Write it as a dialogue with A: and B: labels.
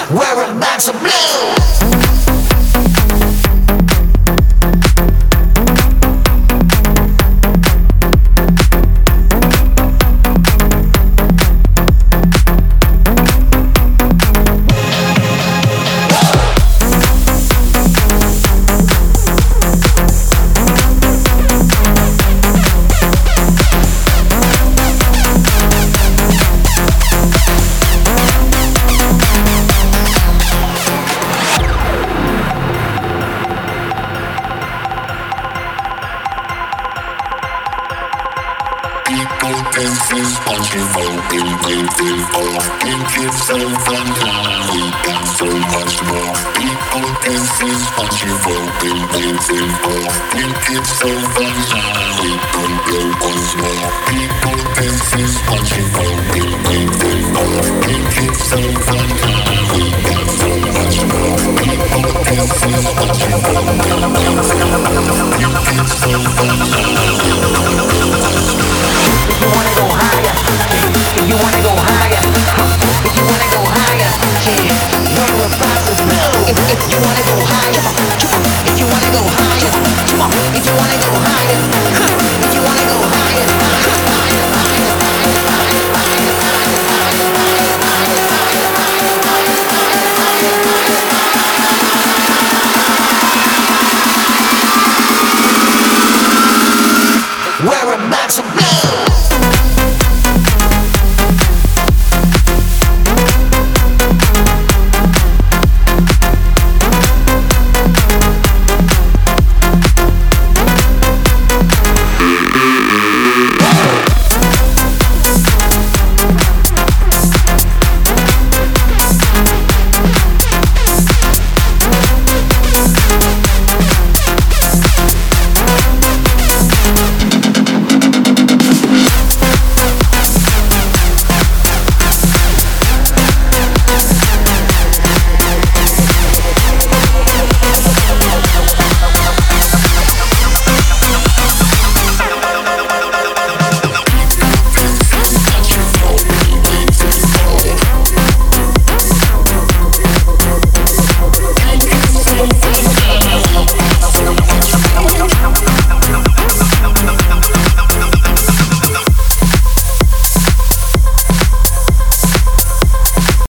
A: wearing bags of blue.
B: Dancing, punching, hoping, breathing, walking, kids so fun now. We got so much more. People dancing, punching, hoping, breathing, walking, kids so fun now. We gon' blow once more. People dancing, punching, hoping, breathing, walking, kids so fun now. We got so much more. People dancing, punching, hoping, breathing, walking, kids so fun now.
A: If you wanna go higher, if you wanna go higher, if you wanna go higher, yeah, we're about to blow. If you wanna go higher, if you wanna go higher, come on. If you wanna go higher, if you wanna go higher.